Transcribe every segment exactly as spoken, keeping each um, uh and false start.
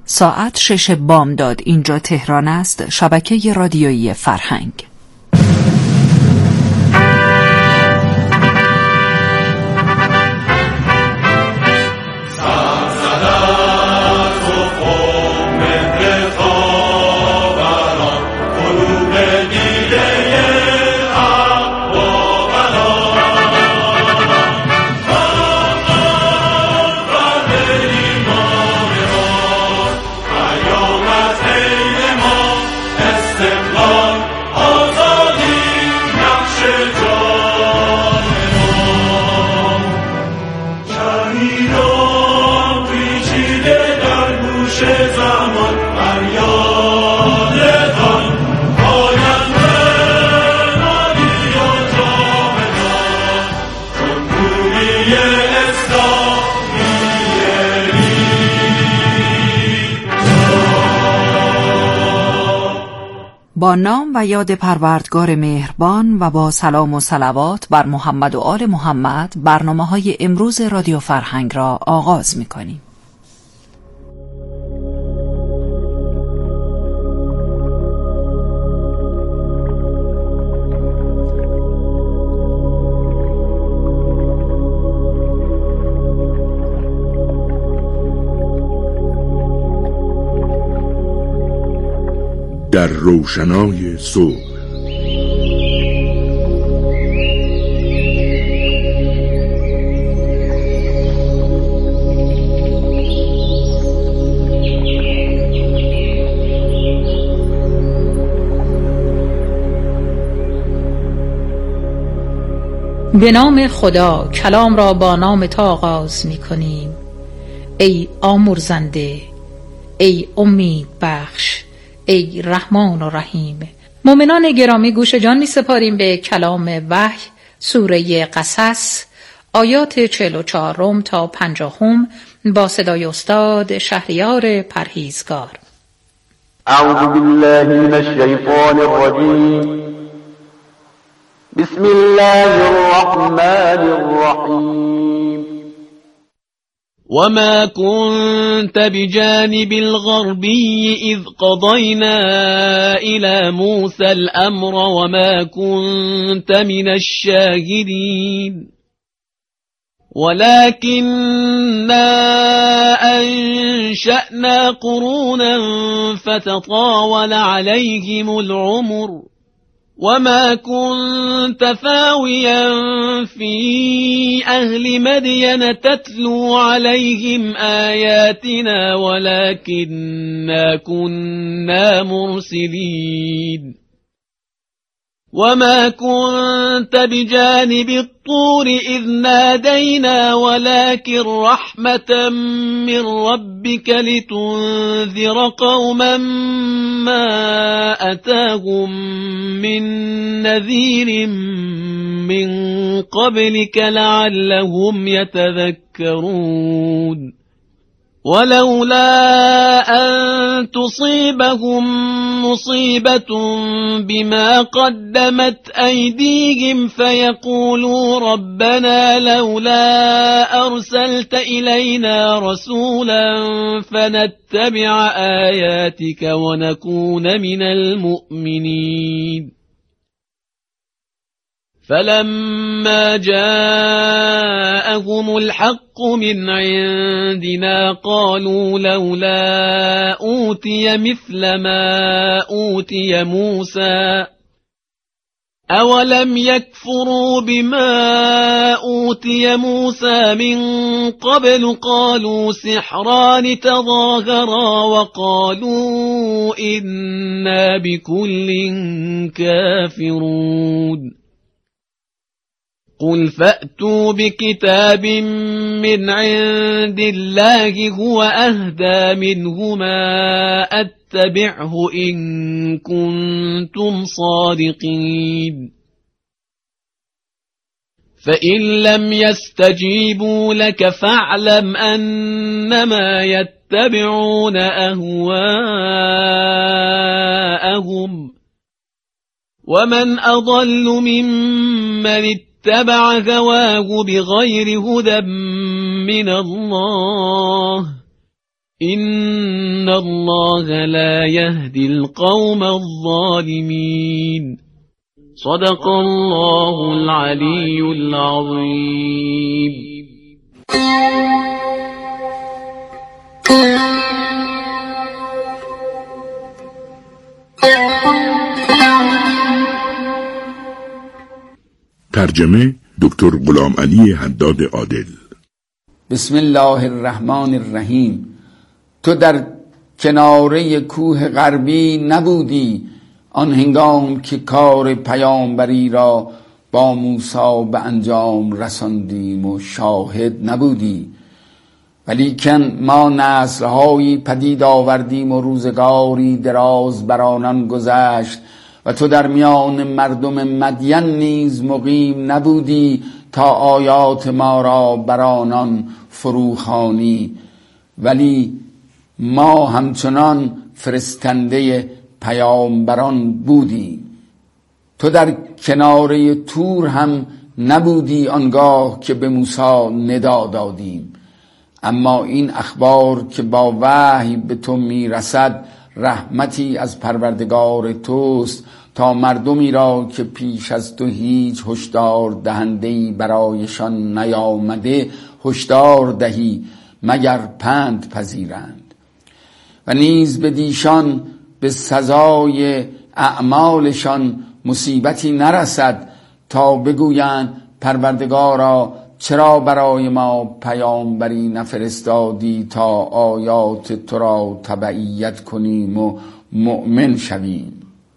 ساعت شش بامداد. اینجا تهران است. شبکه رادیویی فرهنگ. با نام و یاد پروردگار مهربان و با سلام و صلوات بر محمد و آل محمد، برنامه‌های امروز رادیو فرهنگ را آغاز می‌کنیم. در روشنای صبح. به نام خدا، کلام را با نام تو آغاز می کنیم. ای آمرزنده، ای امید بخش، ای رحمان و رحیم. مومنان گرامی، گوش جان می سپاریم به کلام وحی، سوره قصص، آیات چهل و چهارم تا پنجاهم با صدای استاد شهریار پرهیزگار. اعوذ بالله من الشیطان الرجیم. بسم الله الرحمن الرحیم. وما كنت بجانب الغربي إذ قضينا إلى موسى الأمر وما كنت من الشاهدين ولكننا أنشأنا قرونا فتطاول عليهم العمر وما كنت ثاويا في أهل مدين تتلو عليهم آياتنا ولكننا كنا مرسلين وما كنت بجانب الطور إذ نادينا ولكن رحمة من ربك لتنذر قوما ما أتاهم من نذير من قبلك لعلهم يتذكرون ولولا أن تصيبهم مصيبة بما قدمت أيديهم فيقولوا ربنا لولا أرسلت إلينا رسولا فنتبع آياتك ونكون من المؤمنين فلما جاءهم الحق من عندنا قالوا لولا أوتي مثل ما أوتي موسى أولم يكفروا بما أوتي موسى من قبل قالوا سحران تظاهرا وقالوا إنا بكل كافرون قل فأتوا بكتاب من عند الله هو أهدى منهما أتبعه إن كنتم صادقين فإن لم يستجيبوا لك فاعلم أنما يتبعون أهواءهم ومن أضل ممن اتبع هواه بغير هدى من الله إن الله لا يهدي القوم الظالمين. صدق الله العلي العظيم. ترجمه دکتر غلام علی حداد عادل. بسم الله الرحمن الرحیم. تو در کناره کوه غربی نبودی آن هنگام که کار پیامبری را با موسی به انجام رساندیم و شاهد نبودی، ولیکن ما نسل‌هایی پدید آوردیم و روزگاری دراز بر آنان گذشت و تو در میان مردم مدین نیز مقیم نبودی تا آیات ما را بر آنان فروخوانی، ولی ما همچنان فرستنده پیامبران بودیم. تو در کناره تور هم نبودی آنگاه که به موسی ندا دادیم، اما این اخبار که با وحی به تو میرسد رحمتی از پروردگار توست تا مردمی را که پیش از تو هیچ هشدار دهنده‌ای برایشان نیامده هشدار دهی مگر پند پذیرند، و نیز به دیشان به سزای اعمالشان مصیبتی نرسد تا بگویند پروردگارا چرا برای ما پیامبری نفرستادی تا آیات تو را تبعیت کنیم و مؤمن شویم.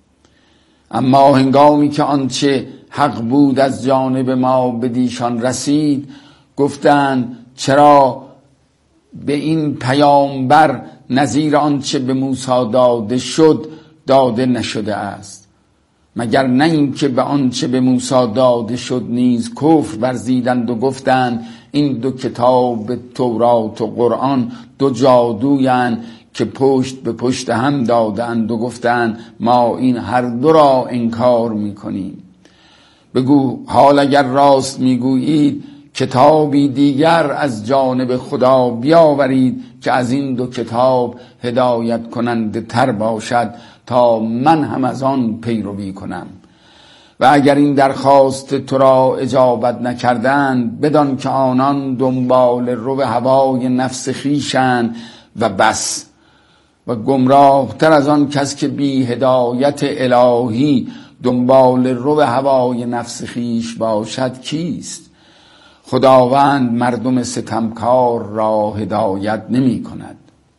اما هنگامی که آنچه حق بود از جانب ما به دیشان رسید گفتند چرا به این پیامبر نظیر آنچه به موسی داده شد داده نشده است، مگر نه این که به آنچه به موسی داده شد نیز کفر ورزیدند و گفتند این دو کتاب تورات و قرآن دو جادویند که پشت به پشت هم دادند و گفتند ما این هر دو را انکار میکنیم. بگو حال اگر راست میگویید کتابی دیگر از جانب خدا بیاورید که از این دو کتاب هدایت کننده تر باشد تا من هم از آن پیروی کنم. و اگر این درخواست تو را اجابت نکردند بدان که آنان دنبال رو هوای نفس خویشند و بس، و گمراه تر از آن کس که بی هدایت الهی دنبال رو هوای نفس خویش باشد کیست؟ خداوند مردم ستمکار را هدایت نمی کند.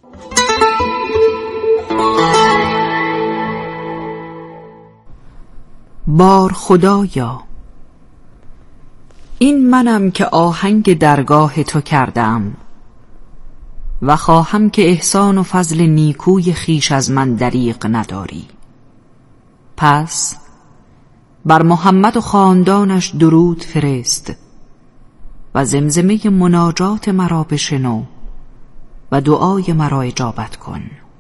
بار خدایا، این منم که آهنگ درگاه تو کردم و خواهم که احسان و فضل نیکوی خیش از من دریغ نداری. پس بر محمد و خاندانش درود فرست و زمزمه مناجات مرا بشنو و دعای مرا اجابت کن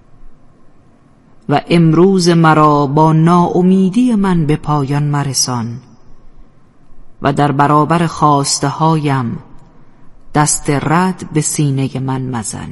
و امروز مرا با ناامیدی من به پایان مرسان و در برابر خواسته هایم دست رد به سینه من مزن.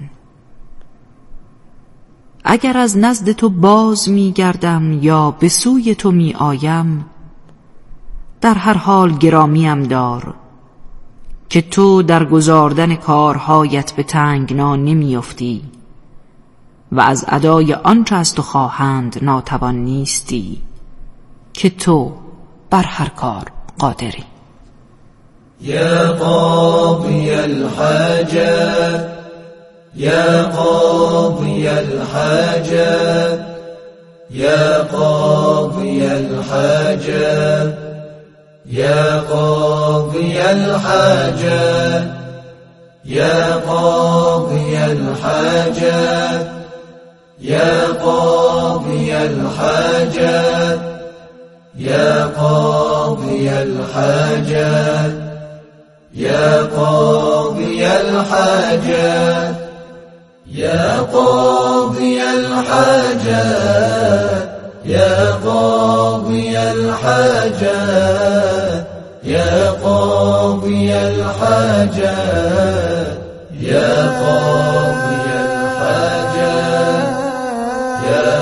اگر از نزد تو باز می گردم یا به سوی تو می آیم در هر حال گرامیم دار که تو در گزاردن کارهایت به تنگنا نمی افتی و از ادای آنچه از تو خواهند ناتوان نیستی که تو بر هر کار قادری. یا قاضی الحاجات یا قاضی الحاجات یا قاضی الحاجات یا قاضی الحاجات یا قاضی الحاجات یا قاضی الحاجات یا قاضی الحاجات یا قاضی الحاجات یا قاضی الحاجات یا قاضی الحاجات یا قاضی الحاجات یا قاضی الحاجات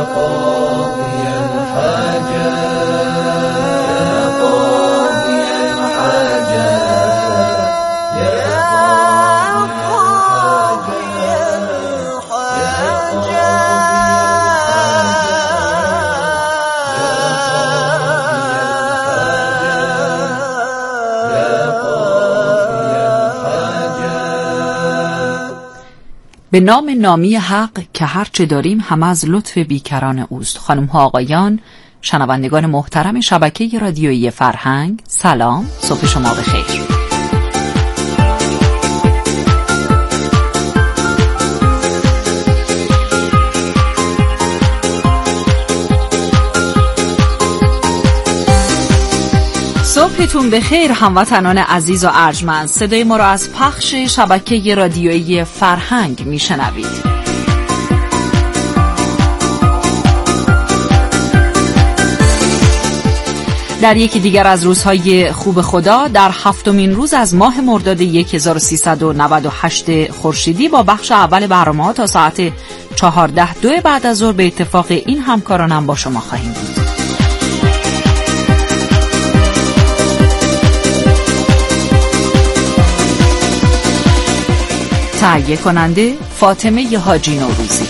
قاضي الحاجات يا قاضي الحاجات يا قاضي به نام نامی حق که هرچه داریم همه از لطف بیکران اوست. خانم ها آقایان، شنوندگان محترم شبکه رادیویی فرهنگ، سلام، صبح شما بخیر. صبحتون بخیر هموطنان عزیز و ارجمند. صدای ما را از پخش شبکه رادیویی فرهنگ میشنوید. در یکی دیگر از روزهای خوب خدا، در هفتمین روز از ماه مرداد هزار و سیصد و نود و هشت خورشیدی با بخش اول برنامه‌ها تا ساعت چهارده دو بعد از ظهر به اتفاق این همکارانم با شما خواهیم بود. تهیه کننده فاطمه حاجی نوروزی.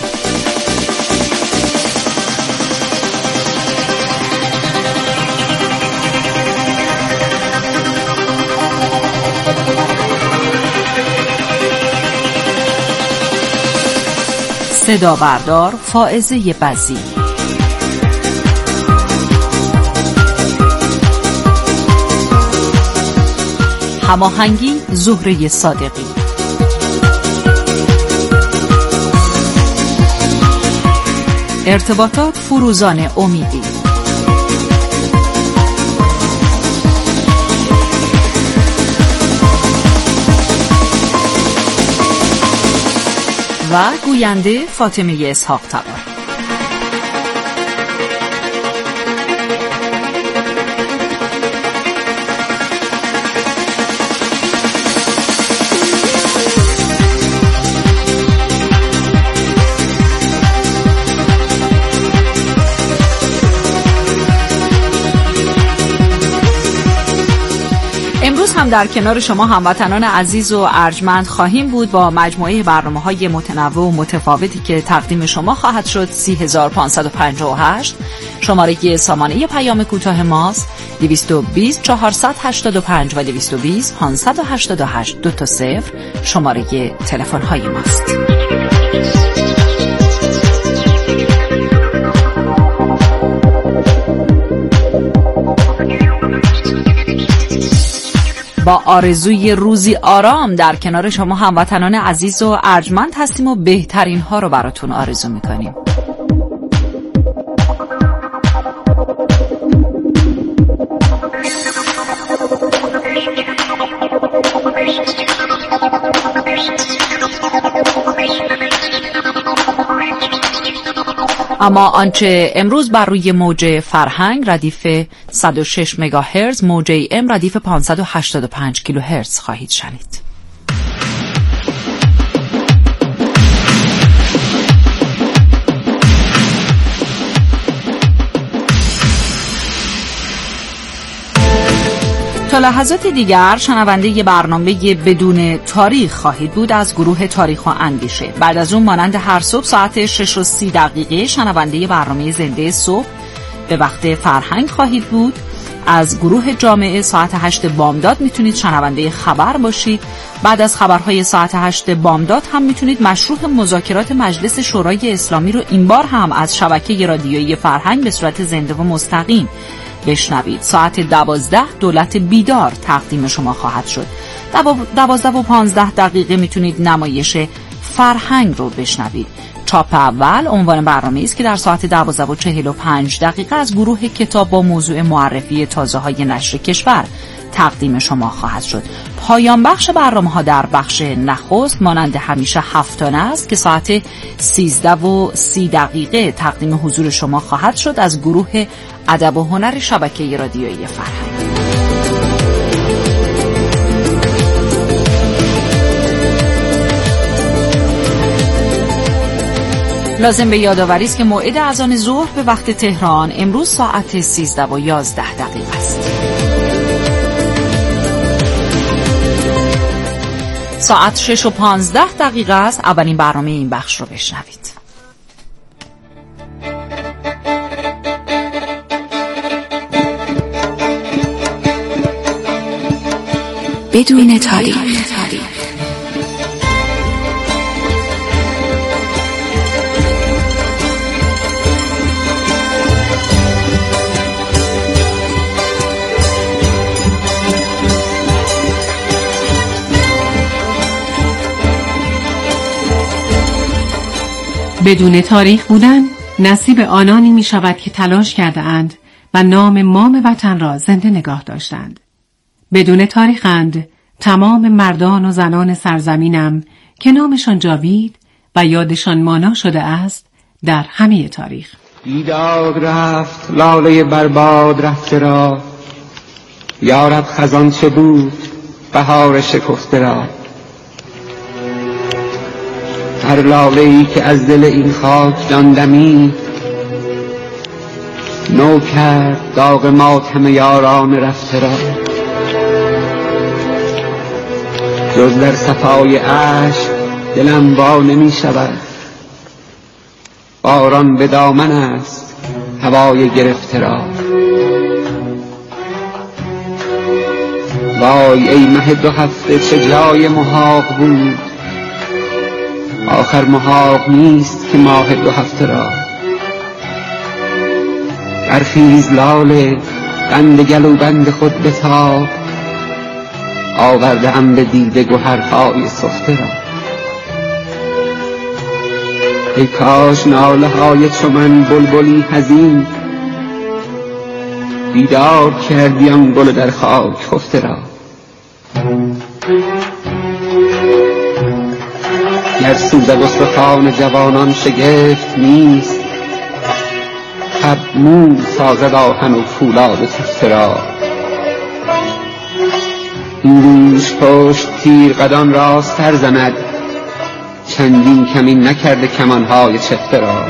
صدا بردار فائزه بزی. هماهنگی زهره صادقی. ارتباطات فروزان امیدی. و گوینده فاطمه اسحاق تبار. امروز هم در کنار شما هموطنان عزیز و ارجمند خواهیم بود با مجموعه برنامه‌های متنوع و متفاوتی که تقدیم شما خواهد شد. سی هزار و پانصد و پنجاه و هشت شماره سامانه پیام کوتاه ماست. دویست و بیست چهارصد و هشتاد و پنج و دویست و بیست پانصد و هشتاد و هشت دو تا صفر شماره تلفن‌های ماست. با آرزوی روزی آرام در کنار شما هموطنان عزیز و ارجمند هستیم و بهترین ها رو براتون آرزو میکنیم. اما آنچه امروز بر روی موج فرهنگ ردیف صد و شش مگاهرتز، موج ای ام ردیف پانصد و هشتاد و پنج کیلوهرتز خواهید شنید. تا لحظات دیگر شنونده برنامه بدون تاریخ خواهید بود از گروه تاریخ و اندیشه. بعد از اون مانند هر صبح ساعت شش و سی دقیقه شنونده برنامه زنده صبح به وقت فرهنگ خواهید بود. از گروه جامعه ساعت هشت بامداد میتونید شنونده خبر باشید. بعد از خبرهای ساعت هشت بامداد هم میتونید مشروح مذاکرات مجلس شورای اسلامی رو این بار هم از شبکه رادیویی فرهنگ به صورت زنده و مستقیم بشنوید. ساعت دوازده دولت بیدار تقدیم شما خواهد شد. دوازده و پانزده دقیقه میتونید نمایش فرهنگ رو بشنوید. چاپ اول عنوان برنامه است که در ساعت دوازده و چهل و پنج دقیقه از گروه کتاب با موضوع معرفی تازه های نشر کشور تقدیم شما خواهد شد. پایان بخش برنامه ها در بخش نخست مانند همیشه هفتانه است که ساعت سیزده و سی دقیقه تقدیم حضور شما خواهد شد از گروه ادب و هنر شبکه رادیویی فرهنگ. لازم به یادآوری است که موعد اذان ظهر به وقت تهران امروز ساعت سیزده و یازده دقیقه است. ساعت شش و پانزده دقیقه است. اولین برنامه این بخش رو بشنوید. بدون تاریخ. بدون تاریخ بودن نصیب آنانی می شود که تلاش کرده اند و نام مام وطن را زنده نگاه داشتند. بدون تاریخند تمام مردان و زنان سرزمینم که نامشان جاوید و یادشان مانا شده است در همه تاریخ. بیداد رفت لاله برباد رفته را، یارب خزان چه بود بهار شکفته را. هر لاله‌ای که از دل این خاک داندمی، نو کرد داغ ماتم یاران رفته را. جز در صفای اشک دلم وا نمی شود، باران به دامن است هوای گرفته را. وای ای مه دو هفته چه جای محاق بود، آخر محاق نیست که ماه دو هفته را. برخیز لاله بند گلو بند خود بتاب، آورده ام به دیده گوهرهای سفته را. ای کاش ناله های چو من بلبلی حزین، بیدار کردی آن گل در خاک خفته را. گر سوزد استخوان جوانان شگفت نیست، تب مو سازد آهن و فولاد تفته را. این گوش پشت تیر قدان راستر زند، چندین کمین نکرده کمانهای چفته را.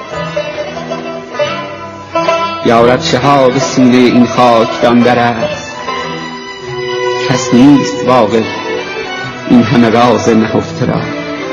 یارب شهاب سینه این خاکدان در است، کس نیست واقف این همه راز نهفته را.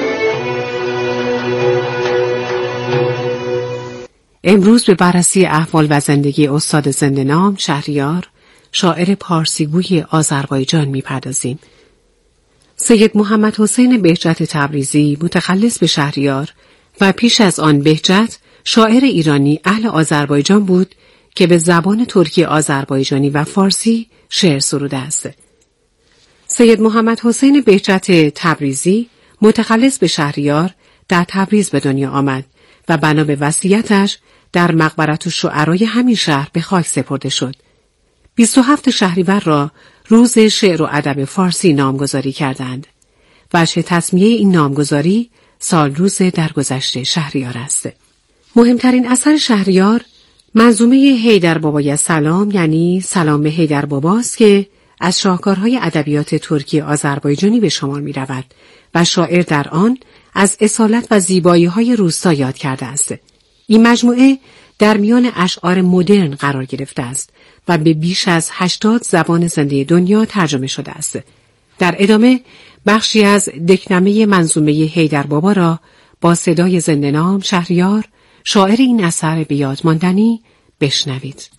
امروز به بررسی احوال و زندگی استاد زنده‌نام شهریار، شاعر پارسیگوی آذربایجان می‌پردازیم. سید محمد حسین بهجت تبریزی متخلص به شهریار و پیش از آن بهجت شاعر ایرانی اهل آذربایجان بود که به زبان ترکی آذربایجانی و فارسی شعر سروده است. سید محمد حسین بهجت تبریزی متخلص به شهریار در تبریز به دنیا آمد و بنا به وصیتش در مقبرة الشعرای همین شهر به خاک سپرده شد. بیست و هفتم شهریور را روز شعر و ادب فارسی نامگذاری کردند. وجه تسمیه این نامگذاری سال روز درگذشت شهریار است. مهمترین اثر شهریار منظومه حیدر بابای سلام، یعنی سلام به حیدر باباست که از شاهکارهای ادبیات ترکی آذربایجانی به شمار می رود و شاعر در آن از اصالت و زیبایی‌های روستا یاد کرده است. این مجموعه در میان اشعار مدرن قرار گرفته است و به بیش از هشتاد زبان زنده دنیا ترجمه شده است. در ادامه بخشی از دکنمه منظومه حیدر بابا را با صدای زنده‌نام شهریار، شاعر این اثر به یاد ماندنی، بشنوید.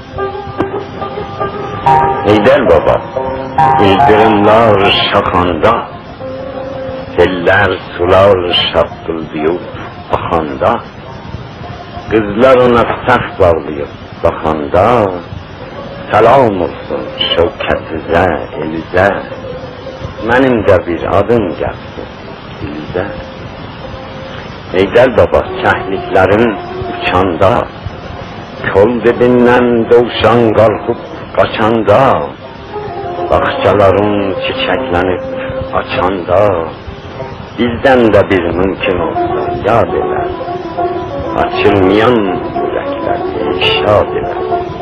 حیدر بابا ایلدرمlar şaxanda, tellər sular şapıldıyıb baxanda, qızlar ona səx bağlayıb baxanda, salam olsun şövkətizə, elizə, mənim də bir adım gəlsin dilizə. Heydər baba şəhliklərin uçanda, kol dibindən dovşan qalxıb qaçanda, baxçaların çiçəklənib açanda, bizdən də bir mümkün olsa yad elə, açılmayan ürəkləri şad elə.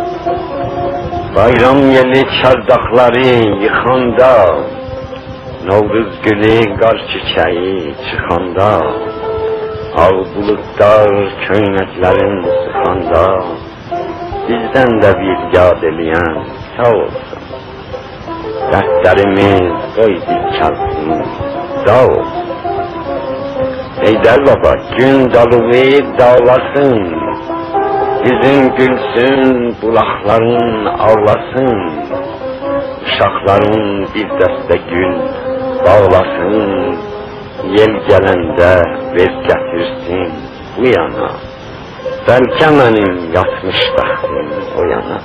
Bayram yeli çardaqları yıxanda, Novruz gülü qar çiçəyi çıxanda, Ağ bulutlar köynəklərin sıxanda, bizdən də bir yad eləyən sağ olsun. Dərdlərimiz qoy bir kəlsin, sağ olsun. Heydər baba, gün dalıver dağlasın, yüzün gülsün, bulaqların ağlasın, uşaqların bir dəstə gül bağlasın, yel gələndə ver gətirsin bu yana, bəlkə mənim yatmış bəxtim o yana.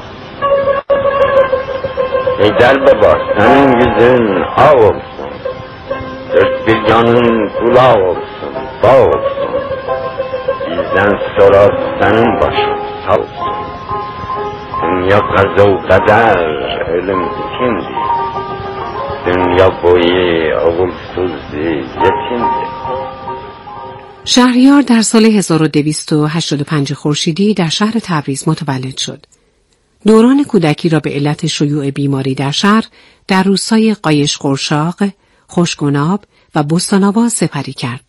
Heydər baba, sənin yüzün ağ olsun, dört bir yanın qulaq olsun, bağ olsun, bizdən sonra sənin başın sağ olsun. Dünya qəzə و qədər, ölüm ikindir, dünya boyu oğulsuzdur, yetimdir. شهریار در سال هزار و دویست و هشتاد و پنج خورشیدی در شهر تبریز متولد شد. دوران کودکی را به علت شیوع بیماری در شهر در روستای قایش قرشاق، خشک‌وناب و بستان‌آباد سپری کرد.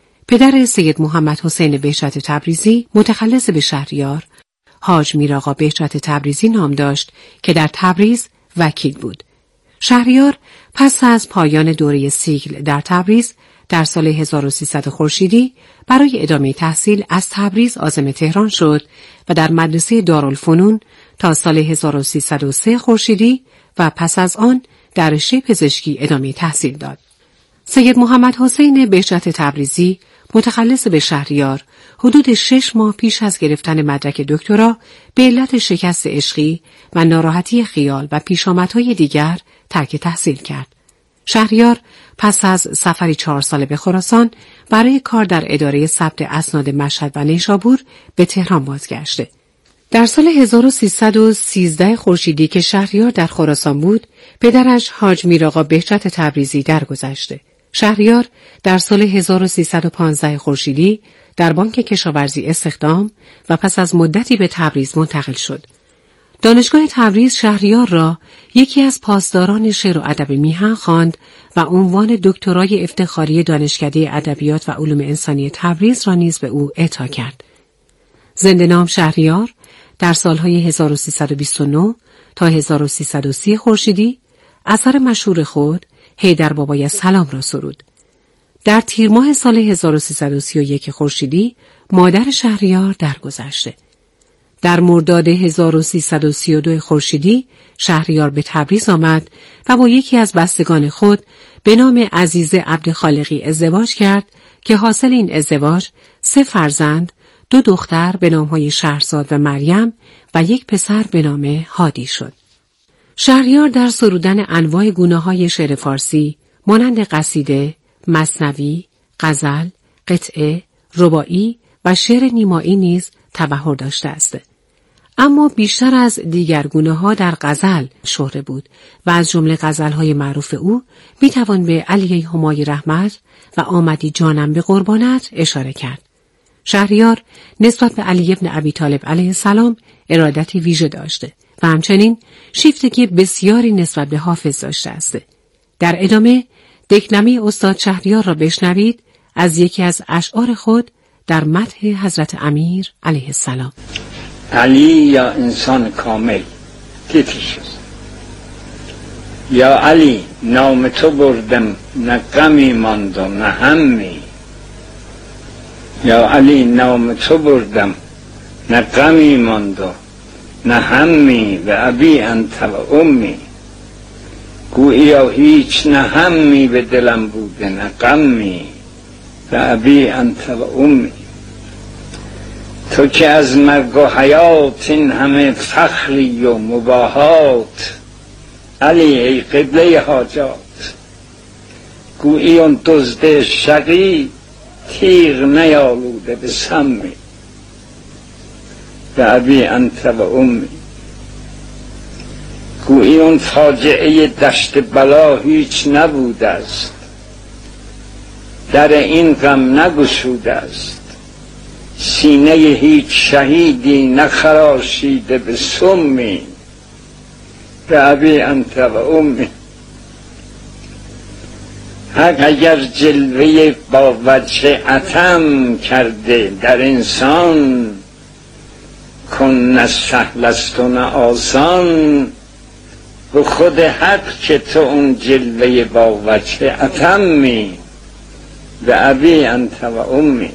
پدر سید محمد حسین بهجت تبریزی متخلص به شهریار، حاج میرآقا بهجت تبریزی نام داشت که در تبریز وکیل بود. شهریار پس از پایان دوره سیگل در تبریز در سال هزار و سیصد خورشیدی برای ادامه تحصیل از تبریز عازم تهران شد و در مدرسه دارالفنون تا سال هزار و سیصد و سه خورشیدی و پس از آن در رشته پزشکی ادامه تحصیل داد. سید محمد حسین بهجت تبریزی متخلص به شهریار حدود شش ماه پیش از گرفتن مدرک دکترا به علت شکست عشقی و ناراحتی خیال و پیشامدهای دیگر ترک تحصیل کرد. شهریار پس از سفری چهار ساله به خراسان برای کار در اداره ثبت اسناد مشهد و نیشابور به تهران بازگشته. در سال هزار و سیصد و سیزده خورشیدی که شهریار در خراسان بود، پدرش حاج میرآقا بهجت تبریزی درگذشته. شهریار در سال هزار و سیصد و پانزده خورشیدی در بانک کشاورزی استخدام و پس از مدتی به تبریز منتقل شد. دانشگاه تبریز شهریار را یکی از پاسداران شعر و ادب میهن خواند و عنوان دکترای افتخاری دانشکده ادبیات و علوم انسانی تبریز را نیز به او اعطا کرد. زنده نام شهریار در سالهای هزار و سیصد و بیست و نه تا هزار و سیصد و سی خورشیدی اثر مشهور خود حیدر بابای سلام را سرود. در تیر ماه سال هزار و سیصد و سی و یک خورشیدی مادر شهریار درگذشته. در مرداد هزار و سیصد و سی و دو خورشیدی شهریار به تبریز آمد و با یکی از بستگان خود به نام عزیز عبدخالقی ازدواج کرد که حاصل این ازدواج سه فرزند، دو دختر به نامهای شهرزاد و مریم و یک پسر به نام هادی شد. شهریار در سرودن انواع گونه‌های شعر فارسی مانند قصیده، مثنوی، غزل، قطعه، رباعی و شعر نیمایی نیز تبحر داشته است. اما بیشتر از دیگر گونه‌ها در غزل شهره بود و از جمله غزل‌های معروف او می‌توان به علی همای رحمت و آمدی جانم به قربانت اشاره کرد. شهریار نسبت به علی ابن ابی طالب علیه السلام ارادتی ویژه داشته و همچنین شیفتگی بسیاری نسبت به حافظ داشته است. در ادامه دکلمه استاد شهریار را بشنوید از یکی از اشعار خود در مدح حضرت امیر علیه السلام. علی یا انسان کامل تیترش است. یا علی نام تو بردم نه غمی ماند و نه همی. یا علی نام تو بردم نه غمی ماند و نه همی و ابی انت و امی. گویا هیچ نه همی به دلم بوده نه غمی و ابی انت و امی. تو که از مرگ و حیات این همه فخری و مباهات، علی ای قبله حاجات. گویی اون دزد شقی تیغ نیالوده به سمی و ابی انت و امی. گویی اون فاجعه دشت بلا هیچ نبوده است، در این غم نگشوده است. سینه هیچ شهیدی نخراشیده به سمی و ابی انت و امی. حق اگر جلوه با وجه عتم کرده در انسان، کن نه سهل است و نه آسان، به خود حق که تو اون جلوه با وجه عتمی، به ابی انت و امی.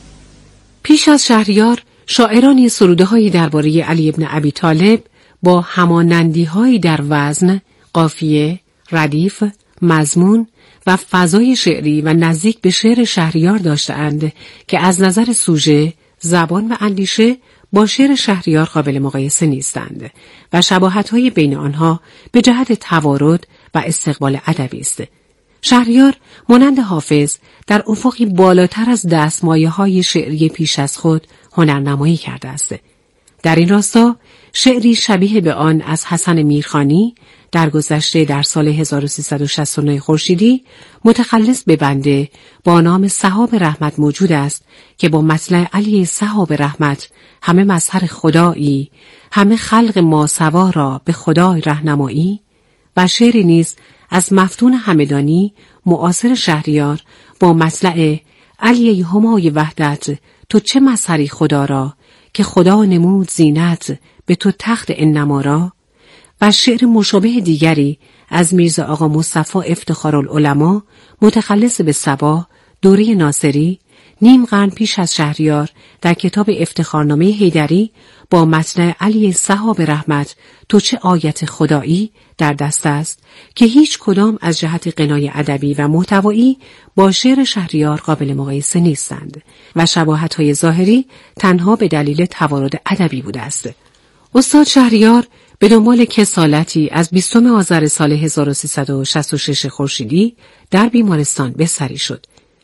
پیش از شهریار شاعرانی سروده هایی درباره علی ابن ابی طالب با همانندی هایی در وزن، قافیه، ردیف، مضمون و فضای شعری و نزدیک به شعر شهریار داشته‌اند که از نظر سوژه، زبان و اندیشه با شعر شهریار قابل مقایسه نیستند و شباهت‌های بین آنها به جهت توارد و استقبال ادبی است. شهریار مانند حافظ در افقی بالاتر از دستمایه‌های شعری پیش از خود هنرنمایی کرده است. در این راستا شعری شبیه به آن از حسن میرخانی در گذشته در سال هزار و سیصد و شصت و نه خورشیدی متخلص به بنده با نام سحاب رحمت موجود است که با مطلع علی سحاب رحمت همه مظهر خدایی، همه خلق ماسوا را به خدای رهنمایی، و شعری نیز از مفتون همدانی معاصر شهریار با مطلع علی همای وحدت تو چه مظهری خدا را که خدا نمود زینت به تو تخت انما را، و شعر مشابه دیگری از میرزا آقا مصطفی افتخارالعلما متخلص به صبا دوره ناصری نیم قرن پیش از شهریار در کتاب افتخارنامه حیدری با متن علی سحاب رحمت تو چه آیت خدایی در دست است که هیچ کدام از جهت غنای ادبی و محتوایی با شعر شهریار قابل مقایسه نیستند و شباهت‌های ظاهری تنها به دلیل توارد ادبی بوده است. استاد شهریار به دنبال کسالتی از بیستم آذر سال هزار و سیصد و شصت و شش خورشیدی در بیمارستان بستری شد.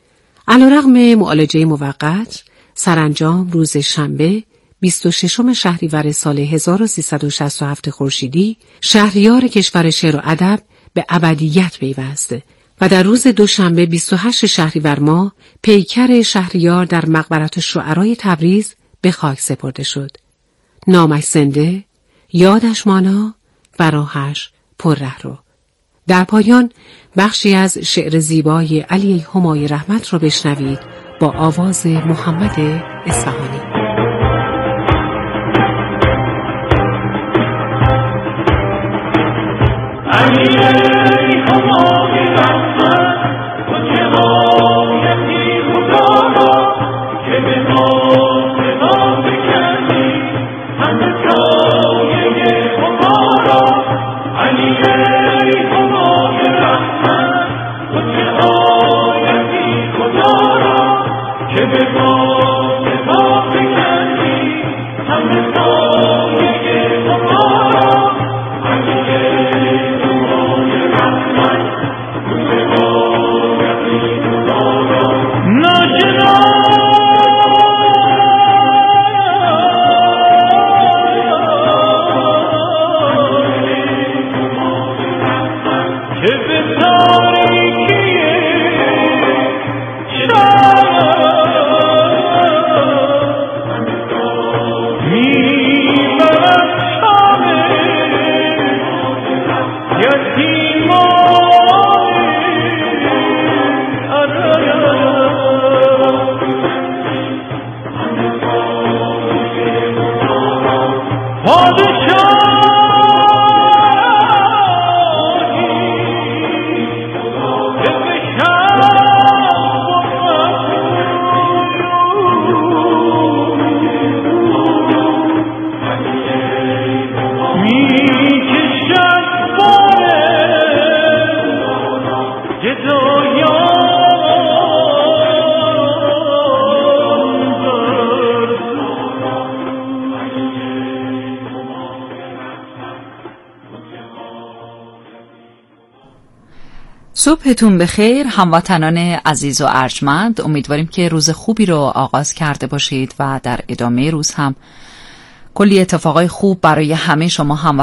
علیرغم معالجه موقت، سرانجام روز شنبه بیست و ششم شهریور سال هزار و سیصد و شصت و هفت خورشیدی شهریار کشور شعر و ادب به ابدیت پیوست و در روز دوشنبه بیست و هشت شهریور ماه پیکر شهریار در مقبره شعرای تبریز به خاک سپرده شد. نامش زنده، یادش مانا و راهش پر رهرو. در پایان بخشی از شعر زیبای علی همای رحمت را بشنوید با آواز محمد اصفهانی. علی همای رحمت تو چه آیتی خدا را که به ما اضافه کردی همه سایه هما را. علی همای رحمت تو چه آیتی خدا را که به ما اضافه کردی همه سایه هما را. صبحتون بخیر هموطنان عزیز و ارجمند. امیدواریم که روز خوبی رو آغاز کرده باشید و در ادامه روز هم کلی اتفاقای خوب برای همه شما هم